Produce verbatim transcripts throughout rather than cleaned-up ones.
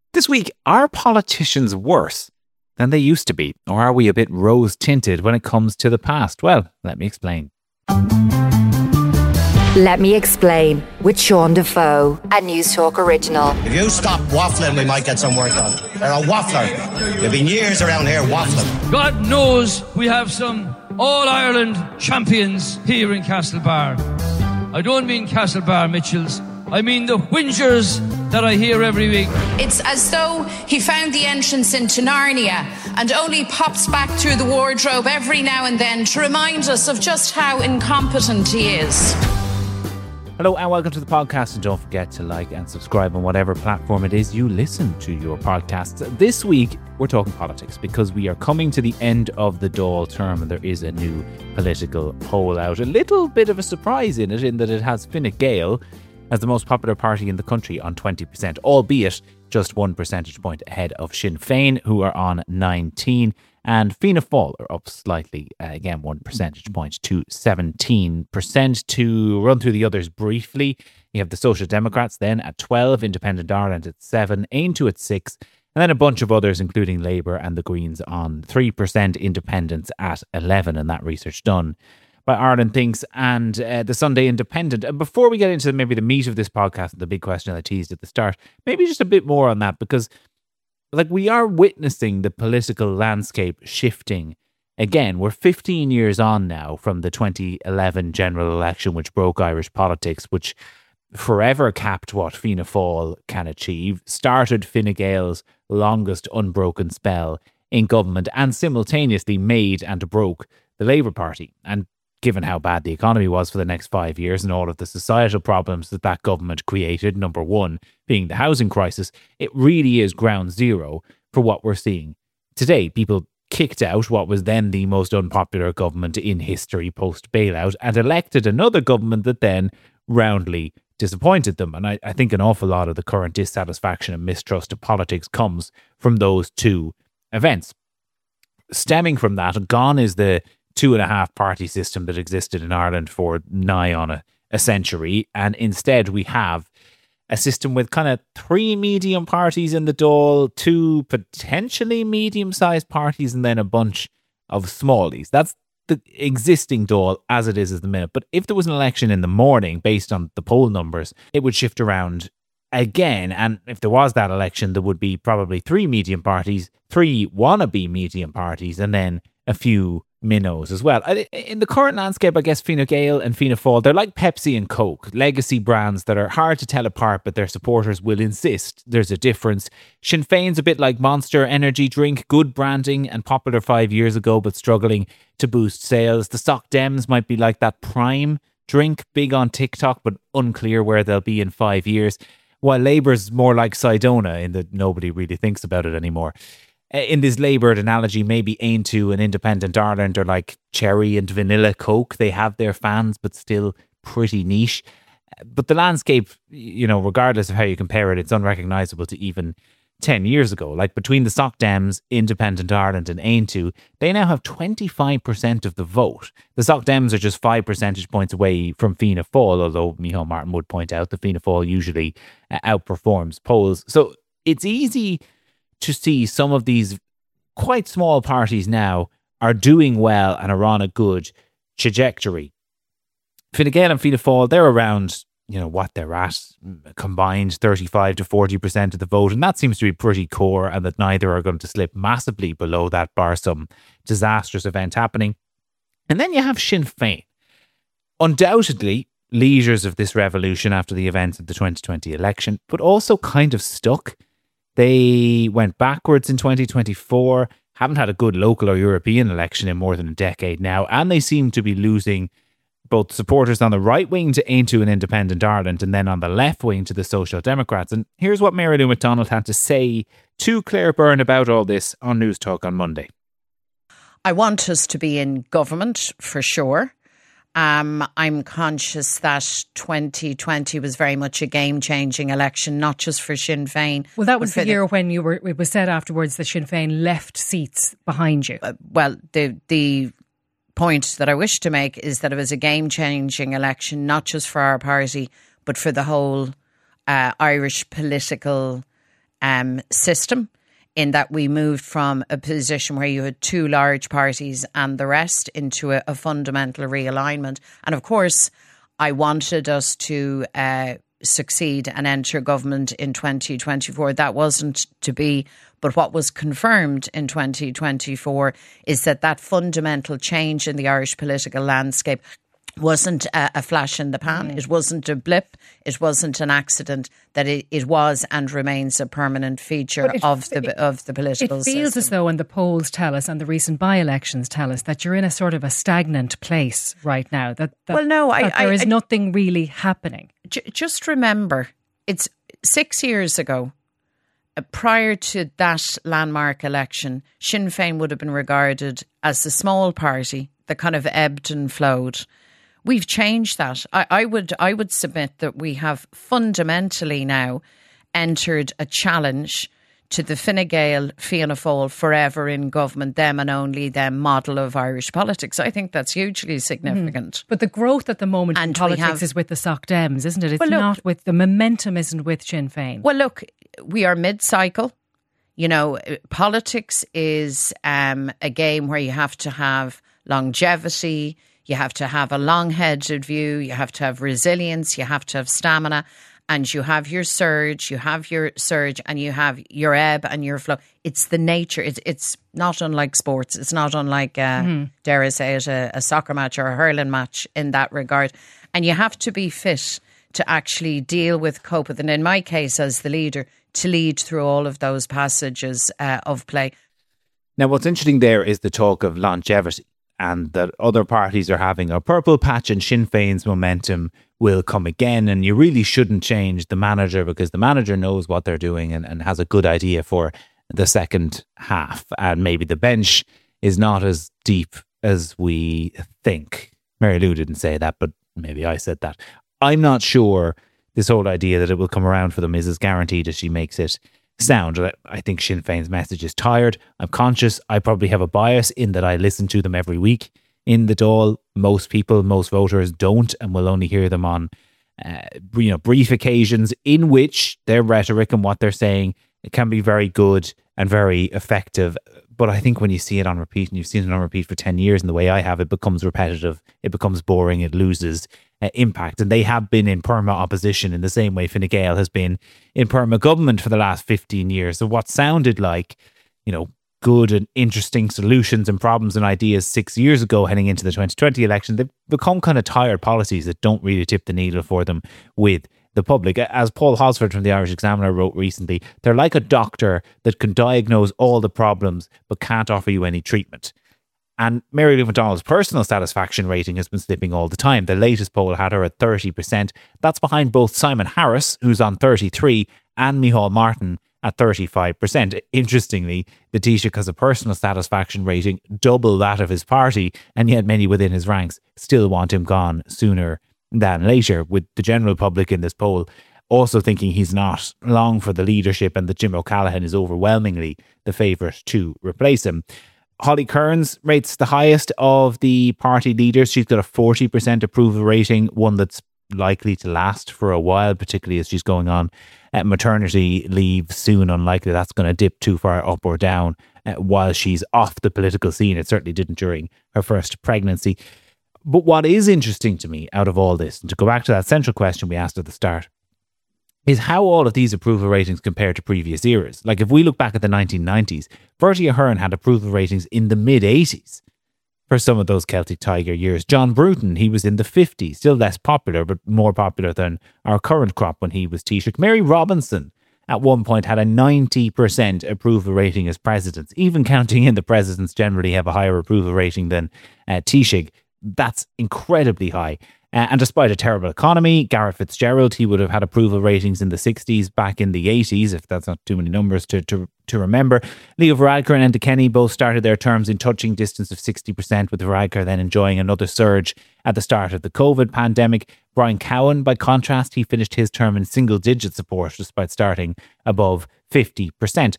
This week, are politicians worse than they used to be? Or are we a bit rose-tinted when it comes to the past? Well, let me explain. Let me explain with Sean Defoe, a News Talk original. If you stop waffling, we might get some work done. You're a waffler. You've been years around here waffling. God knows we have some All-Ireland champions here in Castlebar. I don't mean Castlebar Mitchells. I mean the whingers that I hear every week. It's as though he found the entrance into Narnia and only pops back through the wardrobe every now and then to remind us of just how incompetent he is. Hello and welcome to the podcast, and don't forget to like and subscribe on whatever platform it is you listen to your podcasts. This week we're talking politics because we are coming to the end of the Dáil term and there is a new political poll out. A little bit of a surprise in it in that it has Fine Gael as the most popular party in the country on twenty percent, albeit just one percentage point ahead of Sinn Féin, who are on nineteen, and Fianna Fáil are up slightly, uh, again one percentage point to seventeen percent. To run through the others briefly, you have the Social Democrats then at twelve, Independent Ireland at seven, Aontú at six, and then a bunch of others including Labour and the Greens on three percent, Independents at eleven, and that research done by Ireland Thinks and uh, the Sunday Independent. And before we get into maybe the meat of this podcast, the big question I teased at the start, maybe just a bit more on that, because like we are witnessing the political landscape shifting again. We're fifteen years on now from the twenty eleven general election, which broke Irish politics, which forever capped what Fianna Fáil can achieve, started Fine Gael's longest unbroken spell in government, and simultaneously made and broke the Labour Party. And given how bad the economy was for the next five years and all of the societal problems that that government created, number one being the housing crisis, it really is ground zero for what we're seeing today. People kicked out what was then the most unpopular government in history post-bailout and elected another government that then roundly disappointed them. And I, I think an awful lot of the current dissatisfaction and mistrust of politics comes from those two events. Stemming from that, gone is the two and a half party system that existed in Ireland for nigh on a, a century. And instead we have a system with kind of three medium parties in the Dáil, two potentially medium-sized parties, and then a bunch of smallies. That's the existing Dáil as it is at the minute. But if there was an election in the morning based on the poll numbers, it would shift around again. And if there was that election, there would be probably three medium parties, three wannabe medium parties, and then a few minnows as well. In the current landscape, I guess Fine Gael and Fianna Fáil, they're like Pepsi and Coke, legacy brands that are hard to tell apart, but their supporters will insist there's a difference. Sinn Féin's a bit like Monster Energy drink, good branding and popular five years ago, but struggling to boost sales. The Soc Dems might be like that Prime drink, big on TikTok, but unclear where they'll be in five years. While Labour's more like Sidona in that nobody really thinks about it anymore. In this laboured analogy, maybe Aontú and Independent Ireland are like cherry and vanilla Coke. They have their fans, but still pretty niche. But the landscape, you know, regardless of how you compare it, it's unrecognisable to even ten years ago. Like between the Soc Dems, Independent Ireland and Aontú, they now have twenty-five percent of the vote. The Soc Dems are just five percentage points away from Fianna Fáil, although Micheál Martin would point out that Fianna Fáil usually outperforms polls. So it's easy to see some of these quite small parties now are doing well and are on a good trajectory. Fine Gael and Fianna Fáil, they're around, you know, what they're at, combined thirty-five to forty percent of the vote, and that seems to be pretty core, and that neither are going to slip massively below that bar some disastrous event happening. And then you have Sinn Féin, undoubtedly leaders of this revolution after the events of the twenty twenty election, but also kind of stuck. They went backwards in twenty twenty-four, haven't had a good local or European election in more than a decade now, and they seem to be losing both supporters on the right wing to Aontú and Independent Ireland, and then on the left wing to the Social Democrats. And here's what Mary Lou McDonald had to say to Claire Byrne about all this on News Talk on Monday. I want us to be in government for sure. Um, I'm conscious that twenty twenty was very much a game-changing election, not just for Sinn Féin. Well, that was the year the, when you were. It was said afterwards that Sinn Féin left seats behind you. Uh, well, the the point that I wish to make is that it was a game-changing election, not just for our party, but for the whole uh, Irish political um, system, in that we moved from a position where you had two large parties and the rest into a, a fundamental realignment. And of course, I wanted us to uh, succeed and enter government in twenty twenty-four. That wasn't to be. But what was confirmed in twenty twenty-four is that that fundamental change in the Irish political landscape wasn't a, a flash in the pan. Mm. It wasn't a blip. It wasn't an accident. That it, it was and remains a permanent feature it, of the it, of the political system. It feels system. as though, and the polls tell us, and the recent by-elections tell us, that you're in a sort of a stagnant place right now. That, that well, no, that I, there I, is I, nothing really happening. J- just remember, it's six years ago. Prior to that landmark election, Sinn Féin would have been regarded as the small party that kind of ebbed and flowed. We've changed that. I, I would I would submit that we have fundamentally now entered a challenge to the Fine Gael, Fianna Fáil, forever in government, them and only them model of Irish politics. I think that's hugely significant. Mm. But the growth at the moment and in politics have, is with the Soc Dems, isn't it? It's well, look, not with, the momentum isn't with Sinn Féin. Well, look, we are mid-cycle. You know, politics is um, a game where you have to have longevity, you have to have a long-headed view, you have to have resilience, you have to have stamina, and you have your surge, you have your surge, and you have your ebb and your flow. It's the nature. It's it's not unlike sports. It's not unlike, uh, mm-hmm. dare I say it, a, a soccer match or a hurling match in that regard. And you have to be fit to actually deal with, cope with, and in my case as the leader, to lead through all of those passages uh, of play. Now, what's interesting there is the talk of longevity, and that other parties are having a purple patch and Sinn Féin's momentum will come again, and you really shouldn't change the manager because the manager knows what they're doing and, and has a good idea for the second half, and maybe the bench is not as deep as we think. Mary Lou didn't say that, but maybe I said that. I'm not sure this whole idea that it will come around for them is as guaranteed as she makes it sound. I think Sinn Féin's message is tired. I'm conscious I probably have a bias in that I listen to them every week in the Dáil. Most people, most voters don't, and will only hear them on uh, you know, brief occasions in which their rhetoric and what they're saying, it can be very good and very effective. But I think when you see it on repeat, and you've seen it on repeat for ten years, and the way I have, it becomes repetitive, it becomes boring, it loses uh, impact. And they have been in perma opposition in the same way Fine Gael has been in perma government for the last fifteen years. So what sounded like, you know, good and interesting solutions and problems and ideas six years ago heading into the twenty twenty election, they've become kind of tired policies that don't really tip the needle for them with the public. As Paul Hosford from the Irish Examiner wrote recently, they're like a doctor that can diagnose all the problems but can't offer you any treatment. And Mary Lou McDonald's personal satisfaction rating has been slipping all the time. The latest poll had her at thirty percent. That's behind both Simon Harris, who's on thirty-three, and Micheál Martin at thirty-five percent. Interestingly, the Taoiseach has a personal satisfaction rating double that of his party, and yet many within his ranks still want him gone sooner than later, with the general public in this poll also thinking he's not long for the leadership and that Jim O'Callaghan is overwhelmingly the favourite to replace him. Holly Kearns rates the highest of the party leaders. She's got a forty percent approval rating, one that's likely to last for a while, particularly as she's going on uh, maternity leave soon. Unlikely that's going to dip too far up or down uh, while she's off the political scene. It certainly didn't during her first pregnancy. But what is interesting to me out of all this, and to go back to that central question we asked at the start, is how all of these approval ratings compare to previous eras. Like if we look back at the nineteen nineties, Bertie Ahern had approval ratings in the mid-eighties for some of those Celtic Tiger years. John Bruton, he was in the fifties, still less popular, but more popular than our current crop when he was Taoiseach. Mary Robinson at one point had a ninety percent approval rating as president. Even counting in the presidents generally have a higher approval rating than uh, Taoiseach. That's incredibly high. Uh, and despite a terrible economy, Gareth Fitzgerald, he would have had approval ratings in the sixties, back in the eighties, if that's not too many numbers to to, to remember. Leo Varadkar and Enda Kenny both started their terms in touching distance of sixty percent, with Varadkar then enjoying another surge at the start of the COVID pandemic. Brian Cowan, by contrast, he finished his term in single-digit support despite starting above fifty percent.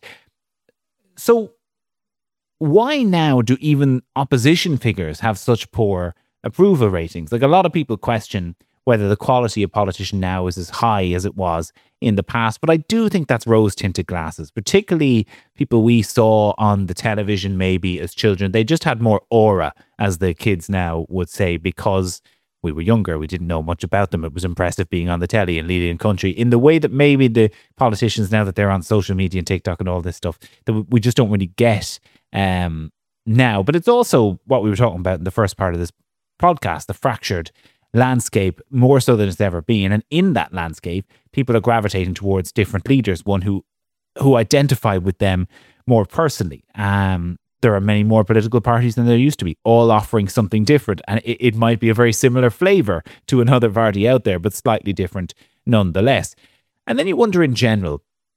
So why now do even opposition figures have such poor approval ratings? Like, a lot of people question whether the quality of politician now is as high as it was in the past. But I do think that's rose-tinted glasses, particularly people we saw on the television maybe as children. They just had more aura, as the kids now would say, because we were younger. We didn't know much about them. It was impressive being on the telly and leading a country in the way that maybe the politicians, now that they're on social media and TikTok and all this stuff, that we just don't really get um, now. But it's also what we were talking about in the first part of this podcast, the fractured landscape, more so than it's ever been. And in that landscape, people are gravitating towards different leaders, one who who identify with them more personally. Um, there are many more political parties than there used to be, all offering something different. And it, it might be a very similar flavour to another party out there, but slightly different nonetheless. And then you wonder in general,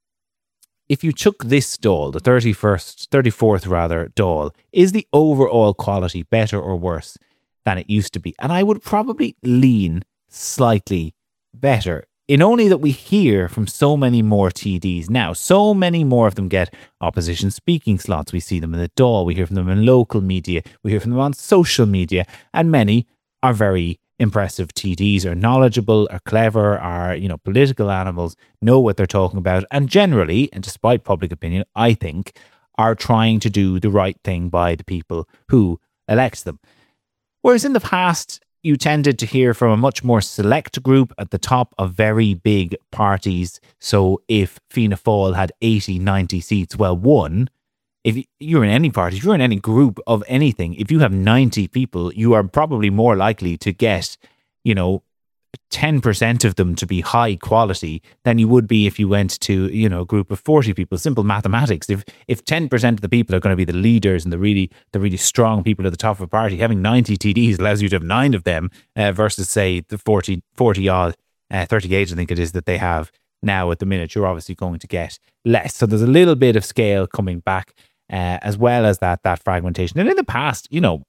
if you took this Dáil, the thirty-first, thirty-fourth rather, Dáil, is the overall quality better or worse than it used to be? And I would probably lean slightly better, in only that we hear from so many more T Ds now. So many more of them get opposition speaking slots. We see them in the Dáil, we hear from them in local media, we hear from them on social media, and many are very impressive T Ds, are knowledgeable, are clever, are, you know, political animals, know what they're talking about, and generally, and despite public opinion, I think, are trying to do the right thing by the people who elect them. Whereas in the past, you tended to hear from a much more select group at the top of very big parties. So if Fianna Fáil had eighty, ninety seats, well, one, if you're in any party, if you're in any group of anything, if you have ninety people, you are probably more likely to get, you know, ten percent of them to be high quality than you would be if you went to, you know, a group of forty people. Simple mathematics. If if ten percent of the people are going to be the leaders and the really the really strong people at the top of a party, having ninety T Ds allows you to have nine of them uh, versus, say, the forty, forty odd, uh, thirty-eight, I think it is, that they have now at the minute. You're obviously going to get less. So there's a little bit of scale coming back, uh, as well as that that fragmentation. And in the past, you know,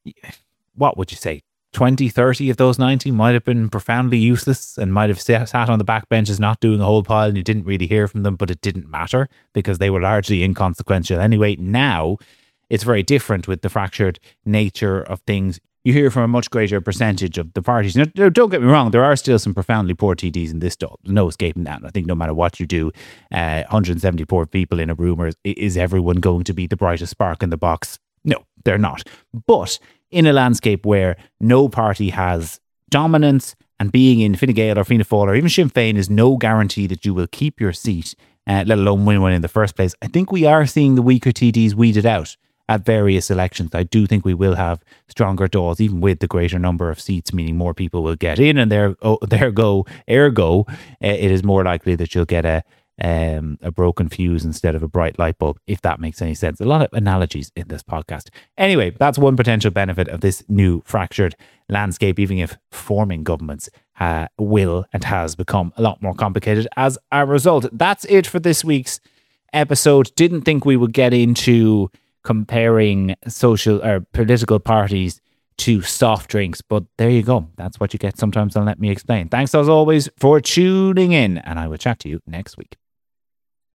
what would you say? twenty, thirty of those ninety might have been profoundly useless and might have sat on the back benches not doing a whole pile, and you didn't really hear from them, but it didn't matter because they were largely inconsequential anyway. Now it's very different with the fractured nature of things. You hear from a much greater percentage of the parties. Now, don't get me wrong, there are still some profoundly poor T Ds in this Dáil. There's no escaping that. I think no matter what you do, uh, one hundred seventy-four people in a room, is, is everyone going to be the brightest spark in the box? No, they're not. But in a landscape where no party has dominance, and being in Fine Gael or Fianna Fáil or even Sinn Féin is no guarantee that you will keep your seat, uh, let alone win one in the first place, I think we are seeing the weaker T Ds weeded out at various elections. I do think we will have stronger Dáils, even with the greater number of seats, meaning more people will get in, and there, oh, there go, ergo, uh, it is more likely that you'll get a Um, a broken fuse instead of a bright light bulb, if that makes any sense. A lot of analogies in this podcast. Anyway, that's one potential benefit of this new fractured landscape, even if forming governments uh, will and has become a lot more complicated as a result. That's it for this week's episode. Didn't think we would get into comparing social or political parties to soft drinks, but there you go. That's what you get sometimes on Let Me Explain. Thanks as always for tuning in, and I will chat to you next week.